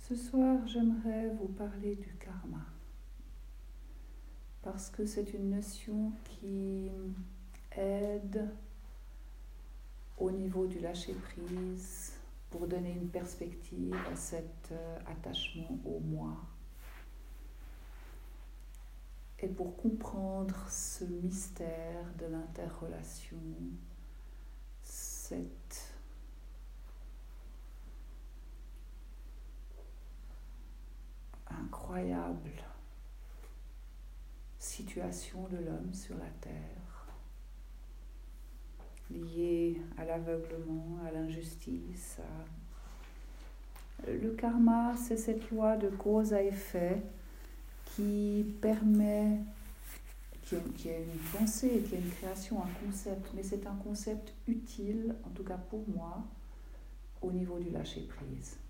Ce soir, j'aimerais vous parler du karma, parce que c'est une notion qui aide au niveau du lâcher-prise pour donner une perspective à cet attachement au moi et pour comprendre ce mystère de l'interrelation, cette incroyable situation de l'homme sur la terre, liée à l'aveuglement, à l'injustice. Le karma, c'est cette loi de cause à effet qui permet, qui a une pensée, qui a une création, un concept, mais c'est un concept utile, en tout cas pour moi, au niveau du lâcher-prise.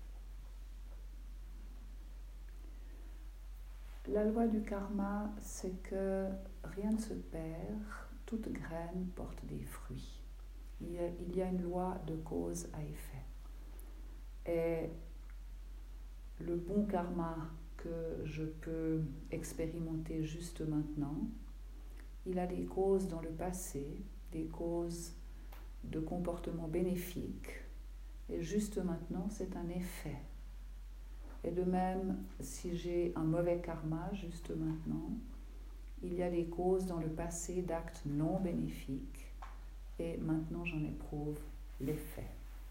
La loi du karma, c'est que rien ne se perd, toute graine porte des fruits. Il y a une loi de cause à effet. Et le bon karma que je peux expérimenter juste maintenant, il a des causes dans le passé, des causes de comportements bénéfiques, et juste maintenant, c'est un effet. Et de même, si j'ai un mauvais karma juste maintenant, il y a des causes dans le passé d'actes non bénéfiques, et maintenant j'en éprouve l'effet.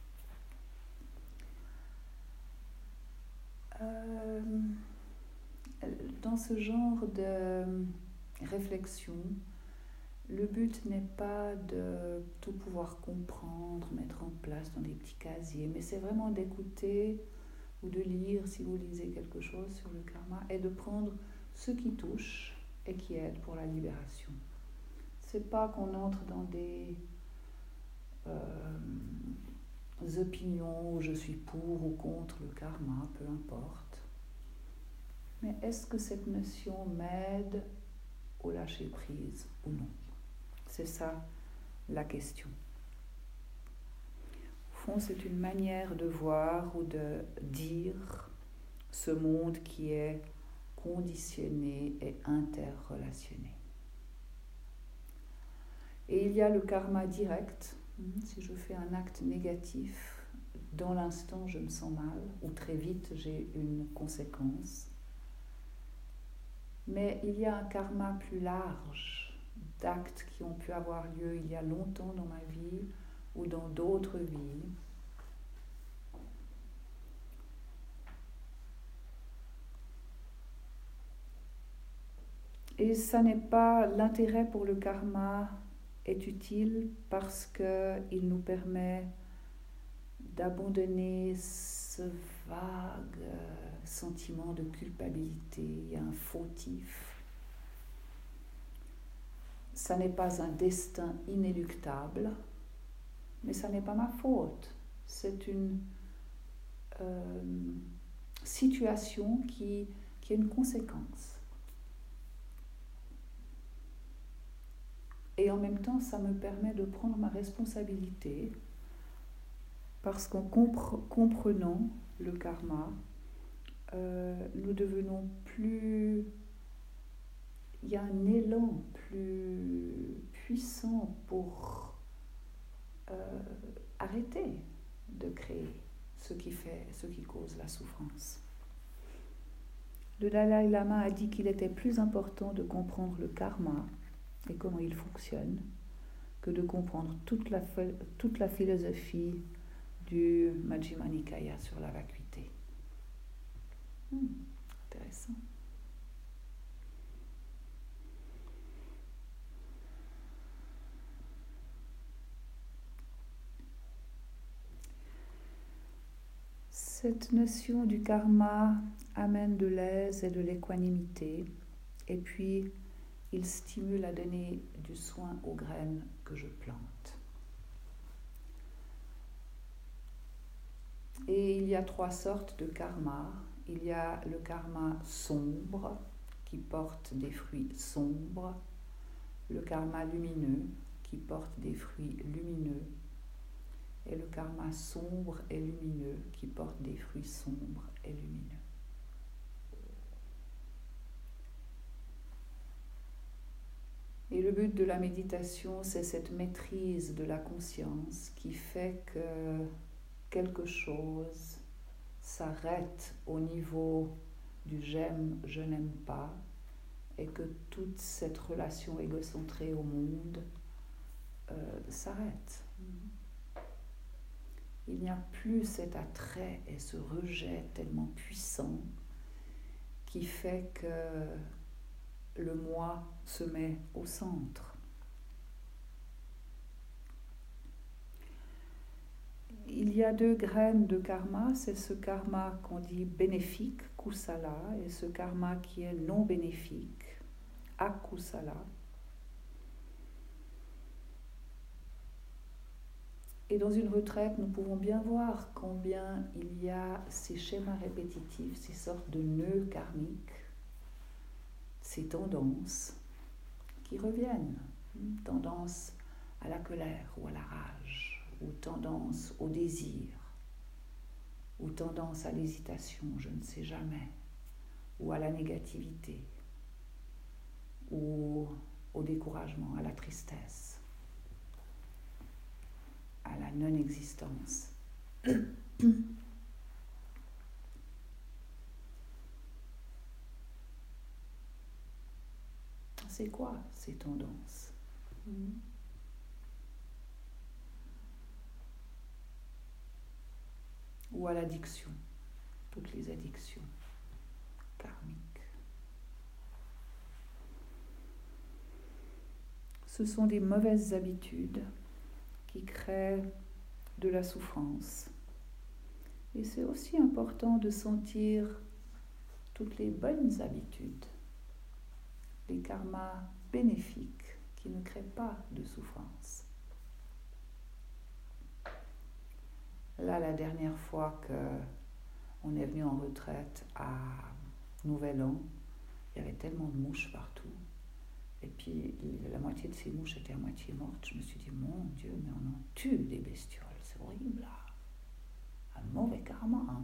Dans ce genre de réflexion, le but n'est pas de tout pouvoir comprendre, mettre en place dans des petits casiers, mais c'est vraiment d'écouter ou de lire, si vous lisez quelque chose sur le karma, et de prendre ce qui touche et qui aide pour la libération. C'est pas qu'on entre dans des opinions où je suis pour ou contre le karma, peu importe. Mais est-ce que cette notion m'aide au lâcher-prise ou non? C'est ça la question. Au fond, c'est une manière de voir ou de dire ce monde qui est conditionné et interrelationné. Et il y a le karma direct. Si je fais un acte négatif, dans l'instant je me sens mal, ou très vite j'ai une conséquence. Mais il y a un karma plus large, d'actes qui ont pu avoir lieu il y a longtemps dans ma vie ou dans d'autres vies. Et ça n'est pas l'intérêt pour le karma est utile parce qu'il nous permet d'abandonner ce vague sentiment de culpabilité, un fautif. Ça n'est pas un destin inéluctable, mais ça n'est pas ma faute. C'est une situation qui a une conséquence. Et en même temps, ça me permet de prendre ma responsabilité parce qu'en comprenant le karma, nous devenons plus... Il y a un élan plus puissant pour arrêter de créer ce qui cause la souffrance. Le Dalai Lama a dit qu'il était plus important de comprendre le karma et comment il fonctionne que de comprendre toute la philosophie du Majjhima Nikaya sur la vacuité. Intéressant. Cette notion du karma amène de l'aise et de l'équanimité, et puis il stimule à donner du soin aux graines que je plante. Et il y a 3 sortes de karma. Il y a le karma sombre, qui porte des fruits sombres, le karma lumineux, qui porte des fruits lumineux, et le karma sombre et lumineux, qui porte des fruits sombres et lumineux. Et le but de la méditation, c'est cette maîtrise de la conscience qui fait que quelque chose s'arrête au niveau du j'aime, je n'aime pas, et que toute cette relation égocentrée au monde s'arrête. Il n'y a plus cet attrait et ce rejet tellement puissant qui fait que le moi se met au centre. Il y a 2 graines de karma, c'est ce karma qu'on dit bénéfique, kusala, et ce karma qui est non bénéfique, akusala. Et dans une retraite, nous pouvons bien voir combien il y a ces schémas répétitifs, ces sortes de nœuds karmiques, ces tendances qui reviennent. Tendance à la colère ou à la rage, ou tendance au désir, ou tendance à l'hésitation, je ne sais jamais, ou à la négativité, ou au découragement, à la tristesse, à la non-existence. C'est quoi ces tendances? Ou à l'addiction, toutes les addictions karmiques. Ce sont des mauvaises habitudes qui créent de la souffrance. Et c'est aussi important de sentir toutes les bonnes habitudes, les karmas bénéfiques qui ne créent pas de souffrance. Là, la dernière fois qu'on est venu en retraite à Nouvel An, il y avait tellement de mouches partout. Et puis, la moitié de ces mouches étaient à moitié mortes. Je me suis dit, mon Dieu, mais on en tue des bestioles. C'est horrible, là. Un mauvais karma, hein.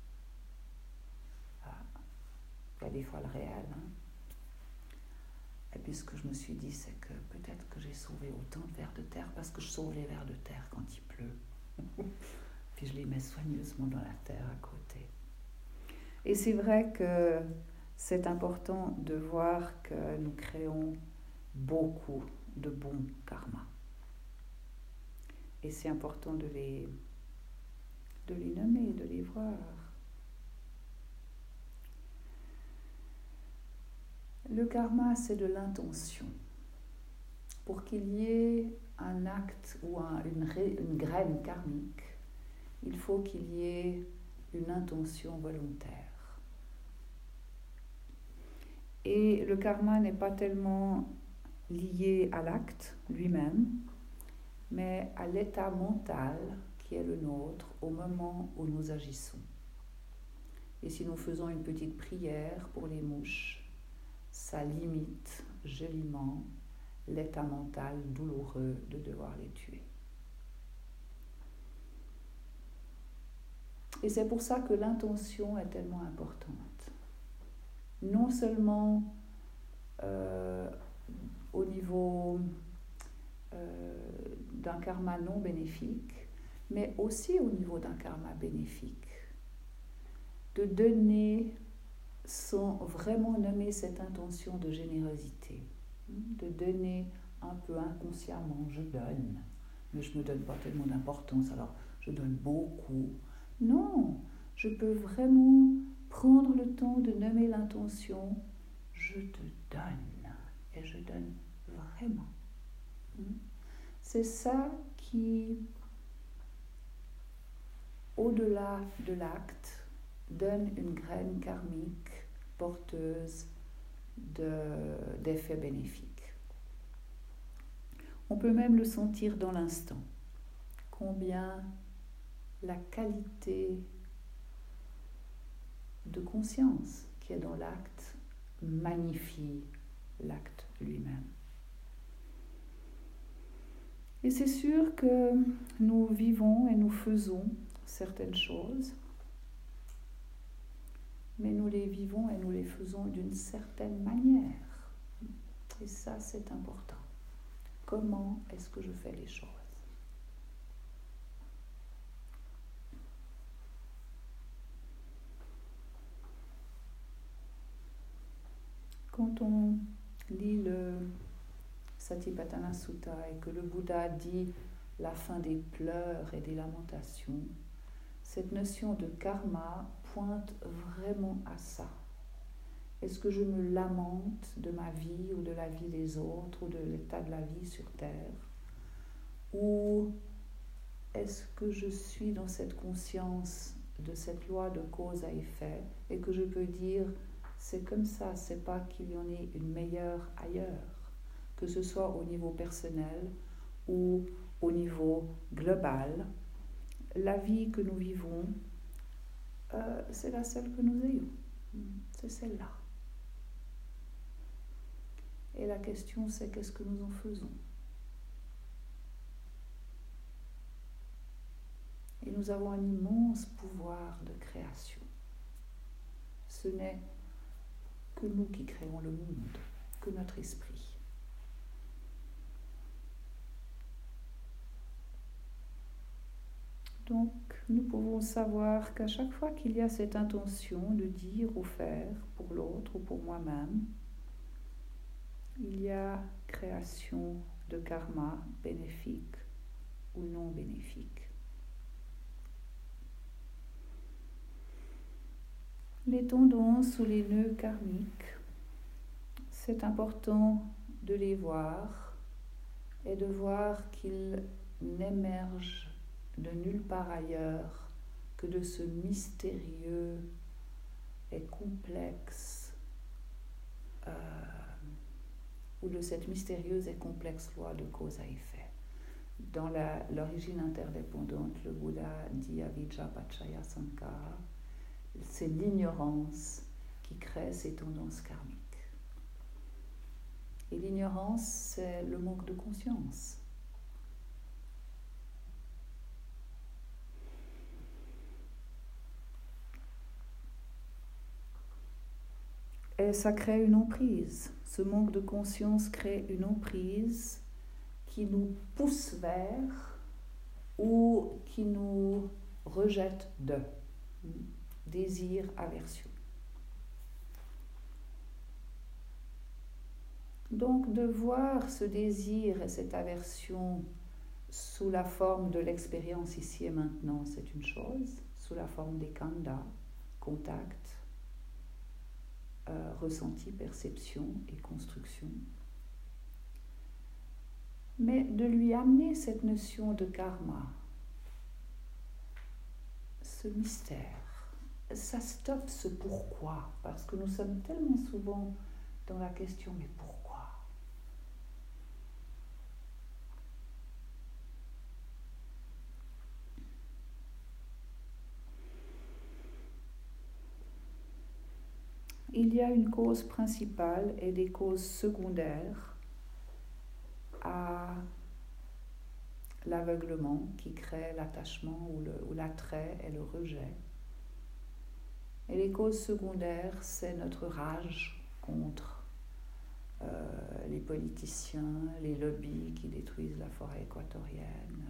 Ah. Il y a des fois le réel, hein. Et puis, ce que je me suis dit, c'est que peut-être que j'ai sauvé autant de vers de terre parce que je sauve les vers de terre quand il pleut. Puis, je les mets soigneusement dans la terre à côté. Et c'est vrai que c'est important de voir que nous créons beaucoup de bons karmas. Et c'est important de les nommer, de les voir. Le karma, c'est de l'intention. Pour qu'il y ait un acte ou une graine karmique, il faut qu'il y ait une intention volontaire. Et le karma n'est pas tellement lié à l'acte lui-même, mais à l'état mental qui est le nôtre au moment où nous agissons. Et si nous faisons une petite prière pour les mouches, ça limite joliment l'état mental douloureux de devoir les tuer. Et c'est pour ça que l'intention est tellement importante. Non seulement au niveau d'un karma non bénéfique, mais aussi au niveau d'un karma bénéfique. De donner sans vraiment nommer cette intention de générosité. De donner un peu inconsciemment, je donne, mais je ne me donne pas tellement d'importance, alors je donne beaucoup. Non, je peux vraiment prendre le temps de nommer l'intention, je te donne, et je donne vraiment. C'est ça qui, au-delà de l'acte, donne une graine karmique porteuse d'effets bénéfiques. On peut même le sentir dans l'instant, combien la qualité de conscience qui est dans l'acte magnifie l'acte lui-même. Et c'est sûr que nous vivons et nous faisons certaines choses mais nous les vivons et nous les faisons d'une certaine manière. Et ça, c'est important. Comment est-ce que je fais les choses? Quand on lit le Satipatthana Sutta et que le Bouddha dit la fin des pleurs et des lamentations, cette notion de karma pointe vraiment à ça. Est-ce que je me lamente de ma vie ou de la vie des autres ou de l'état de la vie sur Terre? Ou est-ce que je suis dans cette conscience de cette loi de cause à effet et que je peux dire c'est comme ça, c'est pas qu'il y en ait une meilleure ailleurs, que ce soit au niveau personnel ou au niveau global. La vie que nous vivons, c'est la seule que nous ayons. C'est celle-là. Et la question, c'est qu'est-ce que nous en faisons? Et nous avons un immense pouvoir de création. Ce n'est que nous qui créons le monde, que notre esprit. Donc, nous pouvons savoir qu'à chaque fois qu'il y a cette intention de dire ou faire pour l'autre ou pour moi-même, il y a création de karma bénéfique ou non bénéfique. Les tendances ou les nœuds karmiques, c'est important de les voir et de voir qu'ils n'émergent de nulle part ailleurs que de ce mystérieux et complexe ou de cette mystérieuse et complexe loi de cause à effet. Dans l'origine interdépendante, le Bouddha dit Avijja Paccaya Sankhara, c'est l'ignorance qui crée ces tendances karmiques. Et l'ignorance, c'est le manque de conscience. Et ça crée une emprise. Ce manque de conscience crée une emprise qui nous pousse vers ou qui nous rejette de désir, aversion. Donc de voir ce désir et cette aversion sous la forme de l'expérience ici et maintenant, c'est une chose, sous la forme des khandhas, contact, ressenti, perception et construction. Mais de lui amener cette notion de karma, ce mystère, ça stoppe ce pourquoi, parce que nous sommes tellement souvent dans la question mais pourquoi? Il y a une cause principale et des causes secondaires à l'aveuglement qui crée l'attachement ou l'attrait et le rejet. Et les causes secondaires, c'est notre rage contre les politiciens, les lobbies qui détruisent la forêt équatorienne,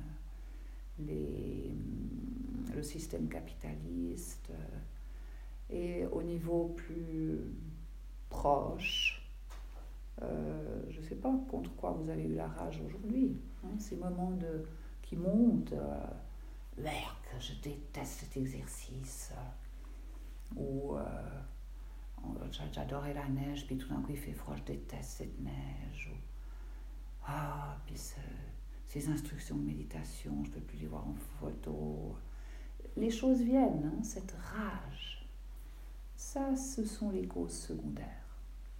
le système capitaliste. Et au niveau plus proche, je ne sais pas contre quoi vous avez eu la rage aujourd'hui. Ces moments qui montent, que je déteste cet exercice, ou j'adorais la neige, puis tout d'un coup il fait froid, je déteste cette neige, puis ces instructions de méditation, je ne peux plus les voir en photo. Les choses viennent, cette rage. Ça, ce sont les causes secondaires.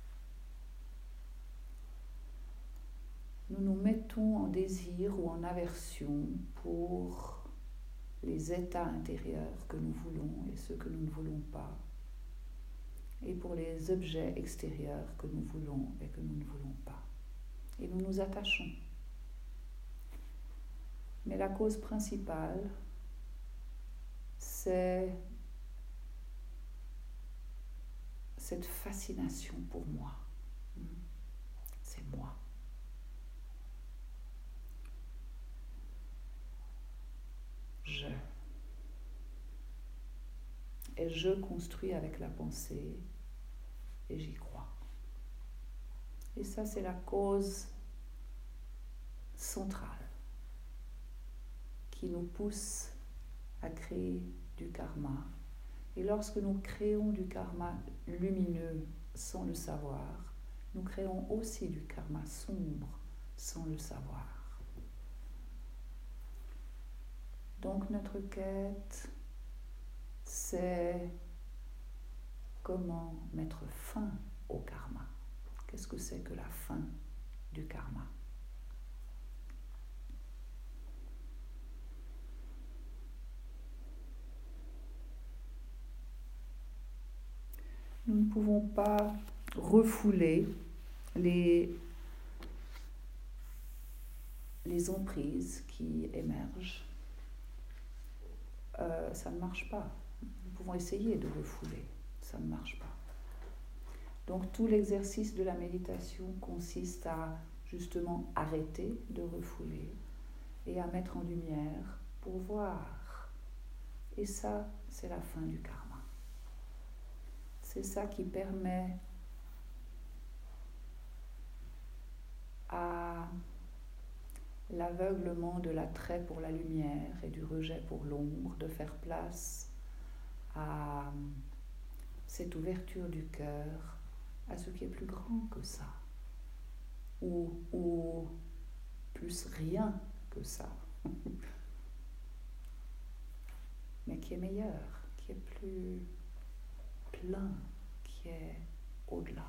Nous nous mettons en désir ou en aversion pour les états intérieurs que nous voulons et ceux que nous ne voulons pas, et pour les objets extérieurs que nous voulons et que nous ne voulons pas. Et nous nous attachons. Mais la cause principale, c'est cette fascination pour moi. C'est moi. Je. Et je construis avec la pensée et j'y crois. Et ça, c'est la cause centrale qui nous pousse à créer du karma. Et lorsque nous créons du karma lumineux sans le savoir, nous créons aussi du karma sombre sans le savoir. Donc notre quête, c'est comment mettre fin au karma. Qu'est-ce que c'est que la fin du karma? Nous ne pouvons pas refouler les emprises qui émergent. Ça ne marche pas. Nous pouvons essayer de refouler, ça ne marche pas. Donc tout l'exercice de la méditation consiste à justement arrêter de refouler et à mettre en lumière pour voir. Et ça, c'est la fin du karma. C'est ça qui permet à l'aveuglement de l'attrait pour la lumière et du rejet pour l'ombre de faire place à cette ouverture du cœur à ce qui est plus grand que ça, ou plus rien que ça, mais qui est meilleur, qui est plus plein, qui est au-delà.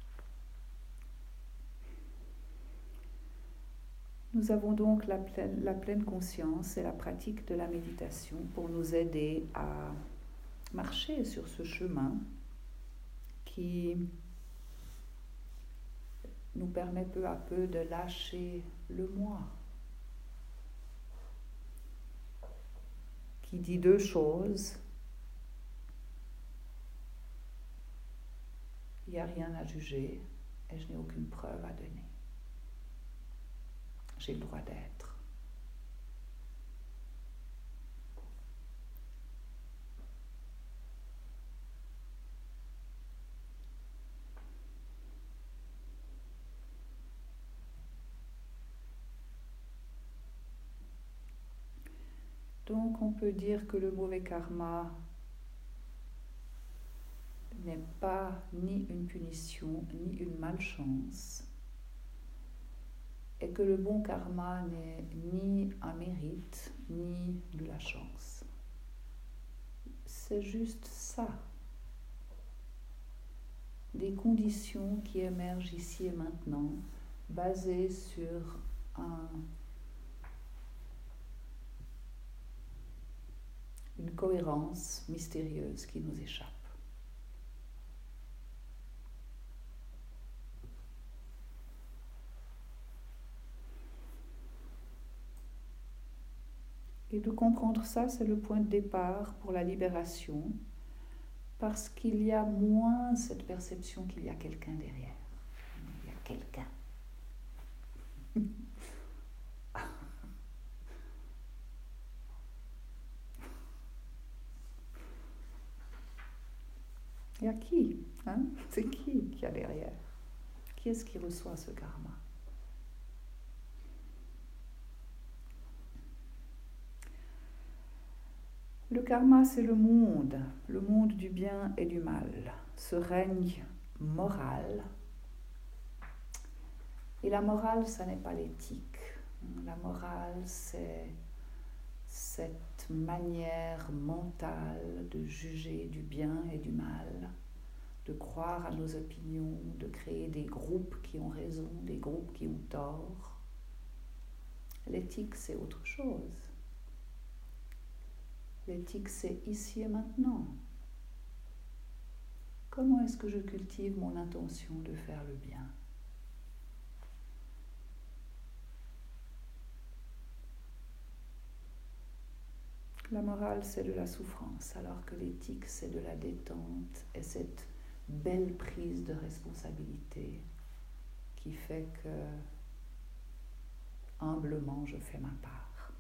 Nous avons donc la pleine conscience et la pratique de la méditation pour nous aider à marcher sur ce chemin qui nous permet peu à peu de lâcher le moi, qui dit deux choses. Il n'y a rien à juger et je n'ai aucune preuve à donner. J'ai le droit d'être. Donc on peut dire que le mauvais karma n'est pas ni une punition, ni une malchance, et que le bon karma n'est ni un mérite, ni de la chance. C'est juste ça. Des conditions qui émergent ici et maintenant, basées sur une cohérence mystérieuse qui nous échappe. Et de comprendre ça, c'est le point de départ pour la libération, parce qu'il y a moins cette perception qu'il y a quelqu'un derrière. Il y a quelqu'un. Il y a qui, hein? C'est qui y a derrière? Qui est-ce qui reçoit ce karma? Le karma, c'est le monde du bien et du mal, ce règne moral. Et la morale, ça n'est pas l'éthique. La morale, c'est cette manière mentale de juger du bien et du mal, de croire à nos opinions, de créer des groupes qui ont raison, des groupes qui ont tort. L'éthique, c'est autre chose. L'éthique, c'est ici et maintenant. Comment est-ce que je cultive mon intention de faire le bien? La morale, c'est de la souffrance, alors que l'éthique, c'est de la détente et cette belle prise de responsabilité qui fait que, humblement, je fais ma part.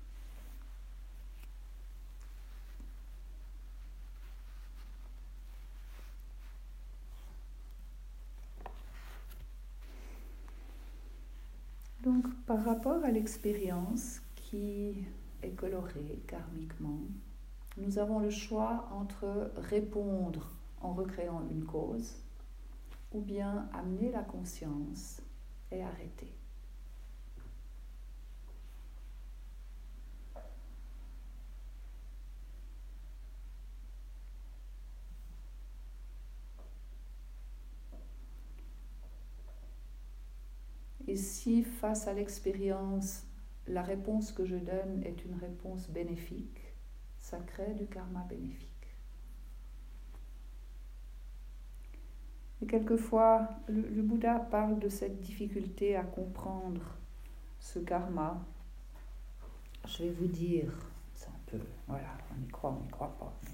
Donc, par rapport à l'expérience qui est colorée karmiquement, nous avons le choix entre répondre en recréant une cause ou bien amener la conscience et arrêter. Et si face à l'expérience, la réponse que je donne est une réponse bénéfique, ça crée du karma bénéfique. Et quelquefois, le Bouddha parle de cette difficulté à comprendre ce karma. Je vais vous dire, c'est un peu, voilà, on y croit pas. Mais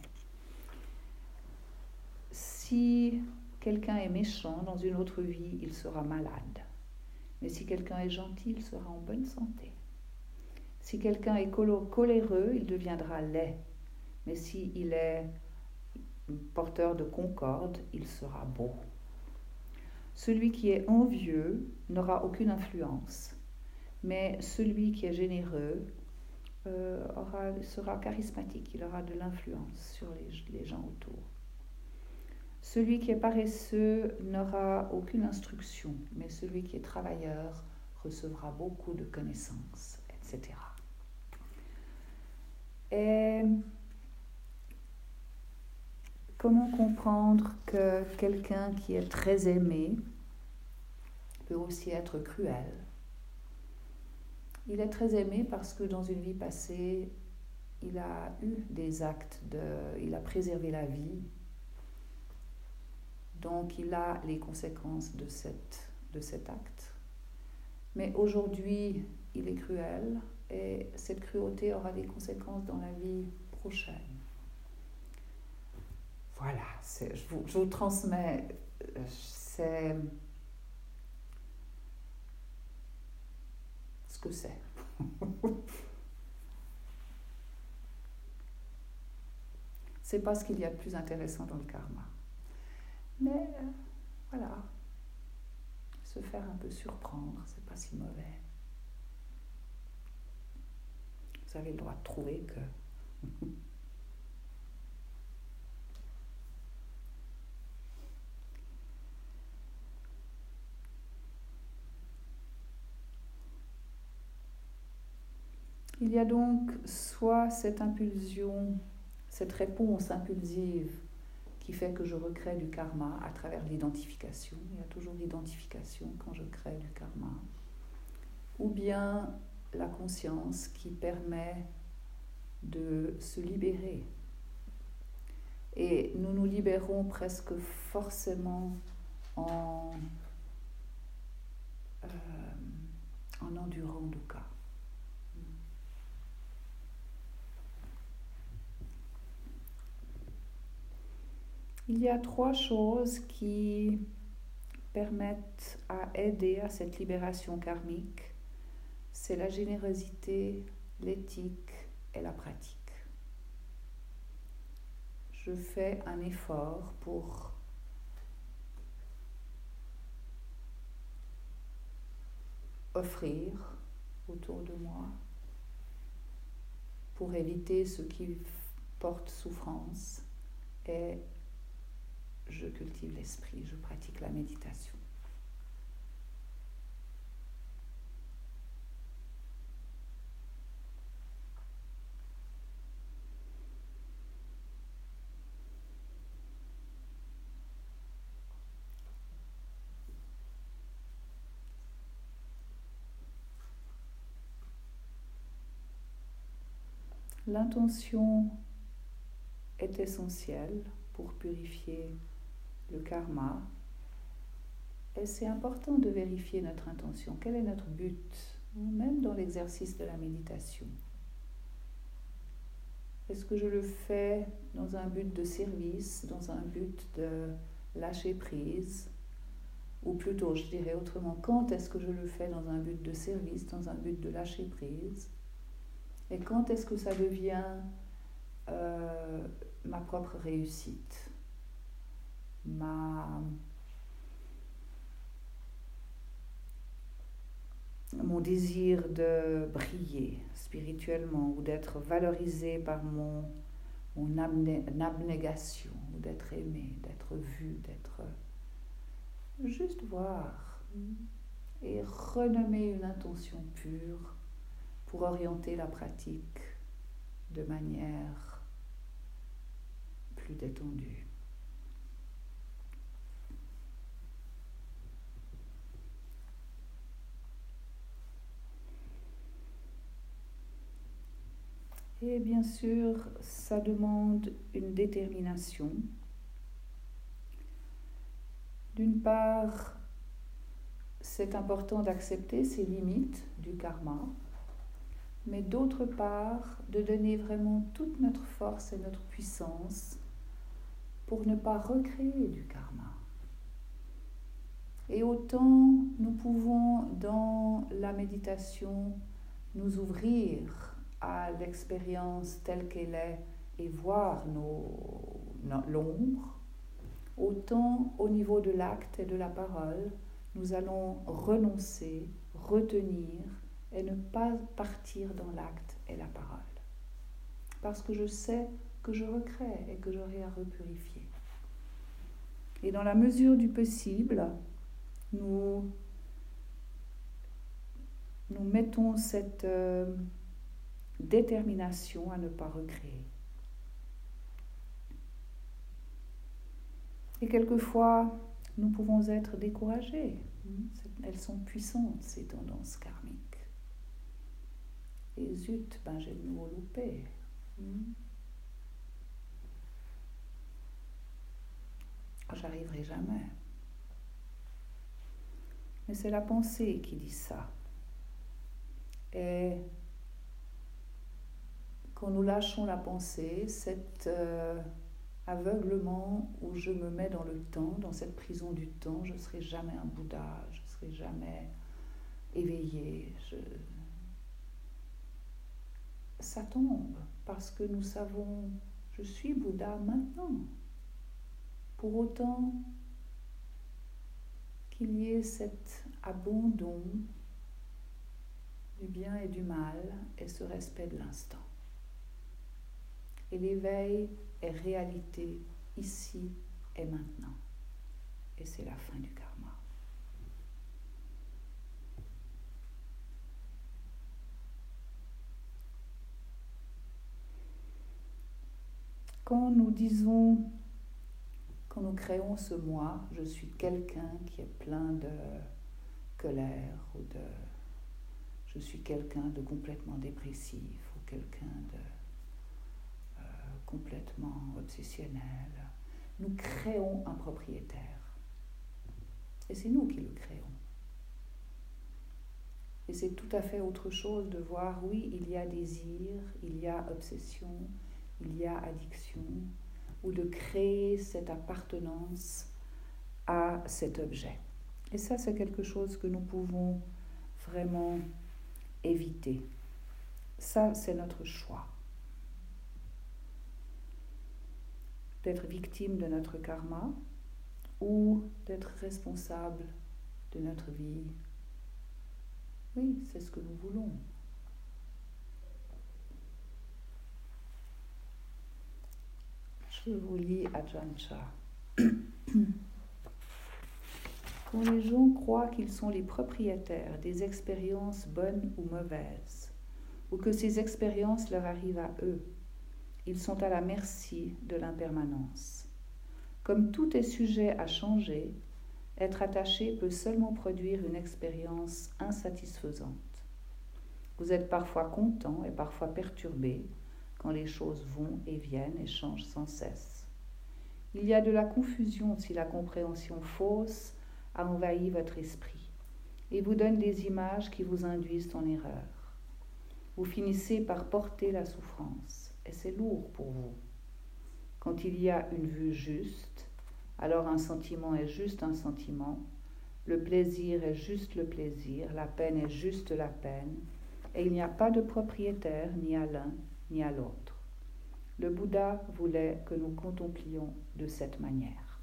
si quelqu'un est méchant dans une autre vie, il sera malade. Mais si quelqu'un est gentil, il sera en bonne santé. Si quelqu'un est coléreux, il deviendra laid. Mais s'il est porteur de concorde, il sera beau. Celui qui est envieux n'aura aucune influence. Mais celui qui est généreux sera charismatique, il aura de l'influence sur les gens autour. Celui qui est paresseux n'aura aucune instruction, mais celui qui est travailleur recevra beaucoup de connaissances, etc. Et comment comprendre que quelqu'un qui est très aimé peut aussi être cruel? Il est très aimé parce que dans une vie passée, il a eu des actes, il a préservé la vie. Donc il a les conséquences de cet acte. Mais aujourd'hui, il est cruel et cette cruauté aura des conséquences dans la vie prochaine. Voilà, je vous transmets, c'est ce que c'est. C'est pas ce qu'il y a de plus intéressant dans le karma. Mais voilà, se faire un peu surprendre, c'est pas si mauvais. Vous avez le droit de trouver que... Il y a donc soit cette impulsion, cette réponse impulsive qui fait que je recrée du karma à travers l'identification. Il y a toujours l'identification quand je crée du karma. Ou bien la conscience qui permet de se libérer. Et nous nous libérons presque forcément en endurant dukkha. Il y a 3 choses qui permettent à aider à cette libération karmique. C'est la générosité, l'éthique et la pratique. Je fais un effort pour offrir autour de moi, pour éviter ce qui porte souffrance, et je cultive l'esprit, je pratique la méditation. L'intention est essentielle pour purifier le karma. Et c'est important de vérifier notre intention. Quel est notre but, même dans l'exercice de la méditation? Est-ce que je le fais dans un but de service, dans un but de lâcher prise, ou plutôt, je dirais autrement, quand est-ce que je le fais dans un but de service, dans un but de lâcher prise, et quand est-ce que ça devient ma propre réussite, mon désir de briller spirituellement ou d'être valorisé par mon abnégation, ou d'être aimé, d'être vu, d'être juste voir et renommer une intention pure pour orienter la pratique de manière plus détendue. Et bien sûr, ça demande une détermination. D'une part, c'est important d'accepter ces limites du karma, mais d'autre part, de donner vraiment toute notre force et notre puissance pour ne pas recréer du karma. Et autant nous pouvons, dans la méditation, nous ouvrir à l'expérience telle qu'elle est et voir l'ombre, autant au niveau de l'acte et de la parole, nous allons renoncer, retenir et ne pas partir dans l'acte et la parole. Parce que je sais que je recrée et que j'aurai à repurifier. Et dans la mesure du possible, nous mettons cette détermination à ne pas recréer. Et quelquefois, nous pouvons être découragés. Elles sont puissantes, ces tendances karmiques. Et zut, j'ai de nouveau loupé. J'arriverai jamais. Mais c'est la pensée qui dit ça. Et quand nous lâchons la pensée, cet aveuglement où je me mets dans le temps, dans cette prison du temps, je ne serai jamais un Bouddha, je ne serai jamais éveillé. Ça tombe parce que nous savons, je suis Bouddha maintenant. Pour autant qu'il y ait cet abandon du bien et du mal et ce respect de l'instant. Et l'éveil est réalité ici et maintenant. Et c'est la fin du karma. Quand nous disons, quand nous créons ce moi, je suis quelqu'un qui est plein de colère ou je suis quelqu'un de complètement dépressif ou quelqu'un de complètement obsessionnel. Nous créons un propriétaire. Et c'est nous qui le créons. Et c'est tout à fait autre chose de voir, oui, il y a désir, il y a obsession, il y a addiction, ou de créer cette appartenance à cet objet. Et ça, c'est quelque chose que nous pouvons vraiment éviter. Ça, c'est notre choix. D'être victime de notre karma ou d'être responsable de notre vie. Oui, c'est ce que nous voulons. Je vous lis Ajahn Chah. Quand les gens croient qu'ils sont les propriétaires des expériences bonnes ou mauvaises, ou que ces expériences leur arrivent à eux, ils sont à la merci de l'impermanence. Comme tout est sujet à changer, être attaché peut seulement produire une expérience insatisfaisante. Vous êtes parfois content et parfois perturbé quand les choses vont et viennent et changent sans cesse. Il y a de la confusion si la compréhension fausse a envahi votre esprit et vous donne des images qui vous induisent en erreur. Vous finissez par porter la souffrance et c'est lourd pour vous. Quand il y a une vue juste, alors un sentiment est juste un sentiment, le plaisir est juste le plaisir, la peine est juste la peine, et il n'y a pas de propriétaire ni à l'un ni à l'autre. Le Bouddha voulait que nous contemplions de cette manière.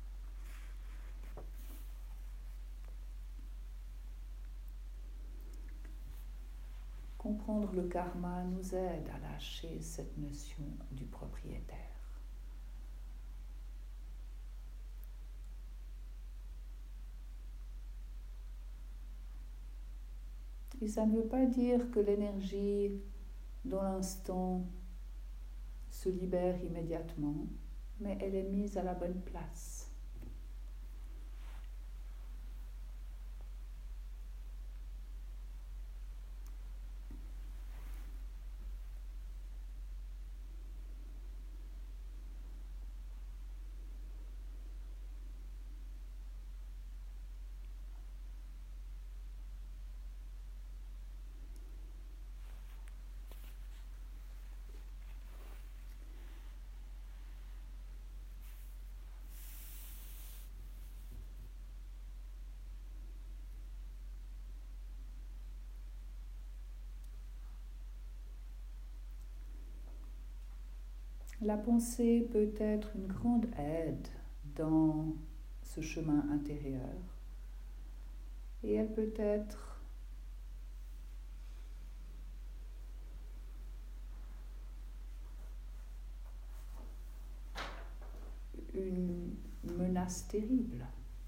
Comprendre le karma nous aide à lâcher cette notion du propriétaire. Et ça ne veut pas dire que l'énergie dans l'instant se libère immédiatement, mais elle est mise à la bonne place. La pensée peut être une grande aide dans ce chemin intérieur et elle peut être une menace terrible.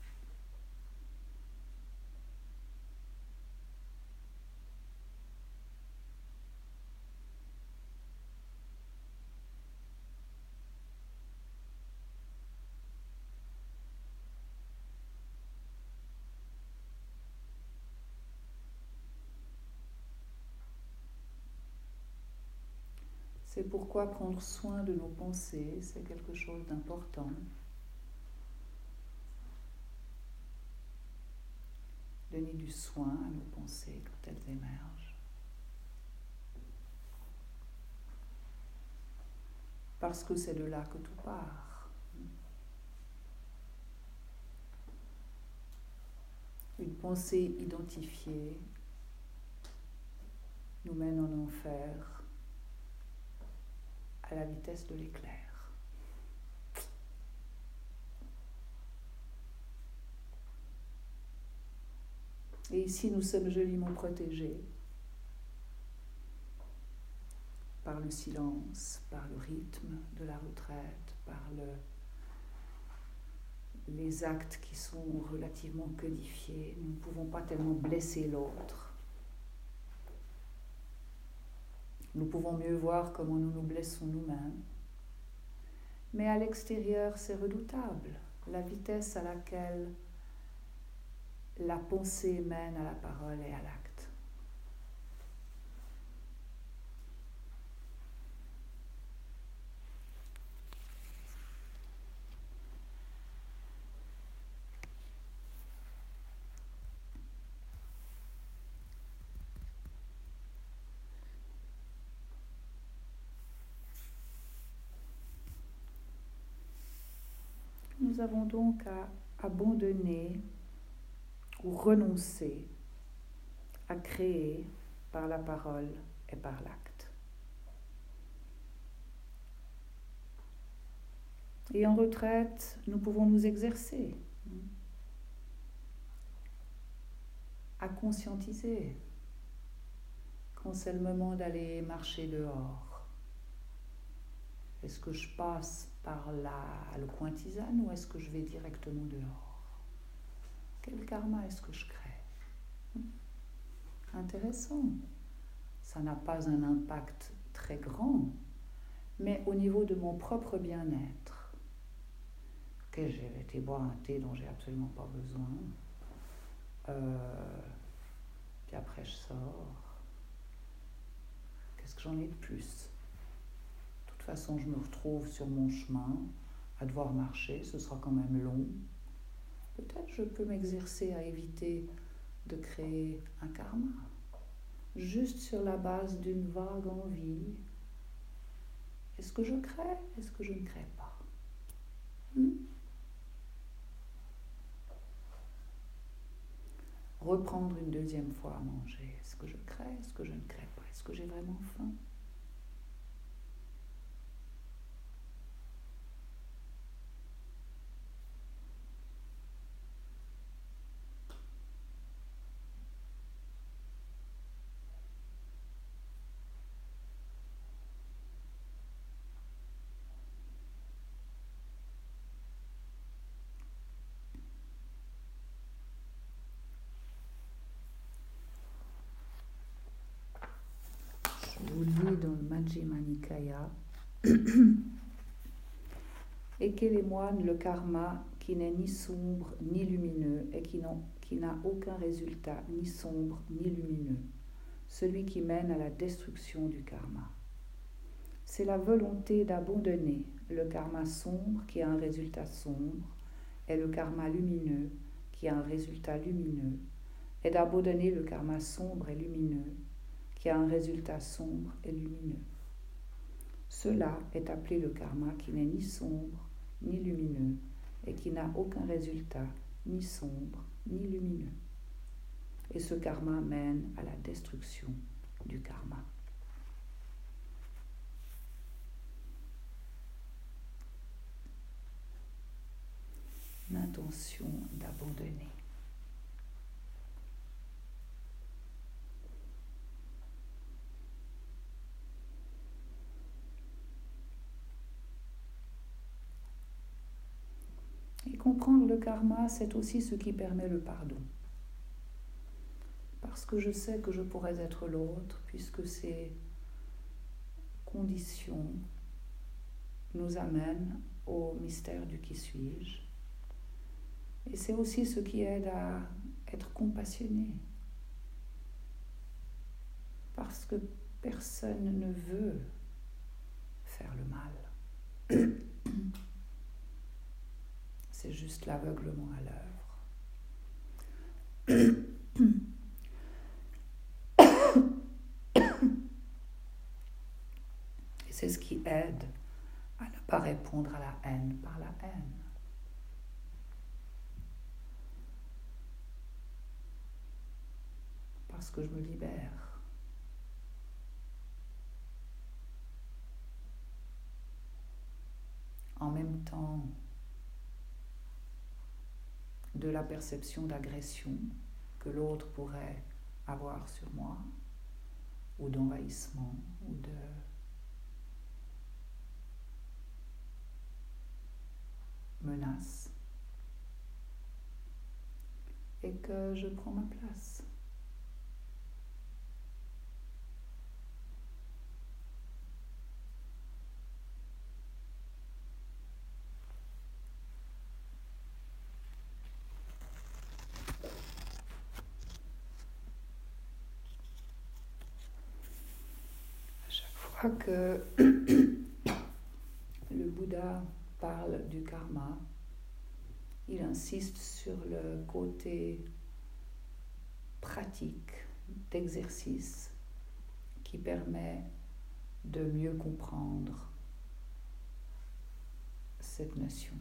C'est pourquoi prendre soin de nos pensées, c'est quelque chose d'important. Donner du soin à nos pensées quand elles émergent. Parce que c'est de là que tout part. Une pensée identifiée nous mène en enfer à la vitesse de l'éclair. Et ici, nous sommes joliment protégés par le silence, par le rythme de la retraite, par les actes qui sont relativement codifiés. Nous ne pouvons pas tellement blesser l'autre. Nous pouvons mieux voir comment nous nous blessons nous-mêmes. Mais à l'extérieur, c'est redoutable. La vitesse à laquelle la pensée mène à la parole et à l'acte. Nous avons donc à abandonner ou renoncer à créer par la parole et par l'acte. Et en retraite, nous pouvons nous exercer à conscientiser quand c'est le moment d'aller marcher dehors. Est-ce que je passe par le coin tisane ou est-ce que je vais directement dehors? Quel karma est-ce que je crée? Intéressant. Ça n'a pas un impact très grand, mais au niveau de mon propre bien-être, que j'ai été boire un thé dont j'ai absolument pas besoin, puis après je sors, qu'est-ce que j'en ai de plus? De toute façon, je me retrouve sur mon chemin à devoir marcher, ce sera quand même long. Peut-être je peux m'exercer à éviter de créer un karma, juste sur la base d'une vague envie. Est-ce que je crée? Est-ce que je ne crée pas? reprendre une deuxième fois à manger. Est-ce que je crée? Est-ce que je ne crée pas? Est-ce que j'ai vraiment faim? Je vous lis dans le Majjhima Nikaya. Et que les moines, le karma, qui n'est ni sombre ni lumineux et qui n'a aucun résultat ni sombre ni lumineux, celui qui mène à la destruction du karma. C'est la volonté d'abandonner le karma sombre qui a un résultat sombre et le karma lumineux qui a un résultat lumineux, et d'abandonner le karma sombre et lumineux qui a un résultat sombre et lumineux. Cela est appelé le karma qui n'est ni sombre ni lumineux et qui n'a aucun résultat ni sombre ni lumineux. Et ce karma mène à la destruction du karma. L'intention d'abandonner. Et comprendre le karma, c'est aussi ce qui permet le pardon. Parce que je sais que je pourrais être l'autre, puisque ces conditions nous amènent au mystère du qui suis-je. Et c'est aussi ce qui aide à être compassionné. Parce que personne ne veut faire le mal. C'est juste l'aveuglement à l'œuvre. Et c'est ce qui aide à ne pas répondre à la haine par la haine. Parce que je me libère. En même temps de la perception d'agression que l'autre pourrait avoir sur moi, ou d'envahissement, ou de menace, et que je prends ma place. Que le Bouddha parle du karma, il insiste sur le côté pratique d'exercice qui permet de mieux comprendre cette notion.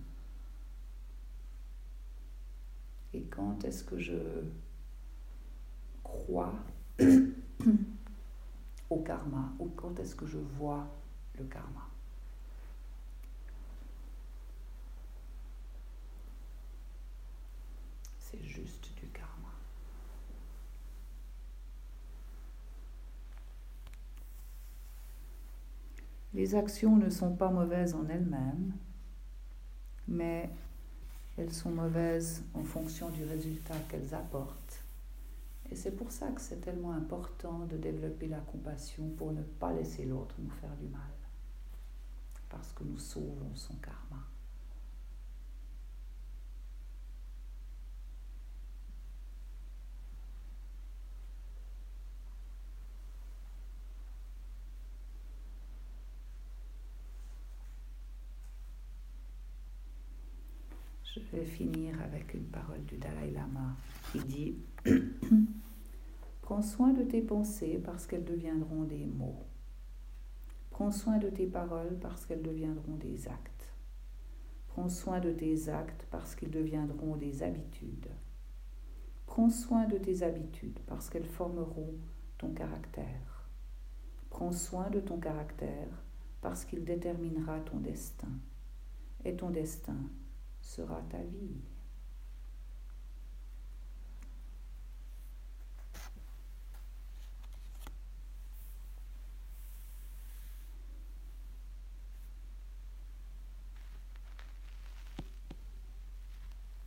Et quand est-ce que je crois au karma, ou quand est-ce que je vois le karma? C'est juste du karma. Les actions ne sont pas mauvaises en elles-mêmes, mais elles sont mauvaises en fonction du résultat qu'elles apportent. Et c'est pour ça que c'est tellement important de développer la compassion pour ne pas laisser l'autre nous faire du mal. Parce que nous sauvons son karma. Je vais finir avec une parole du Dalai Lama qui dit « Prends soin de tes pensées parce qu'elles deviendront des mots. Prends soin de tes paroles parce qu'elles deviendront des actes. Prends soin de tes actes parce qu'ils deviendront des habitudes. Prends soin de tes habitudes parce qu'elles formeront ton caractère. Prends soin de ton caractère parce qu'il déterminera ton destin. Et ton destin sera ta vie.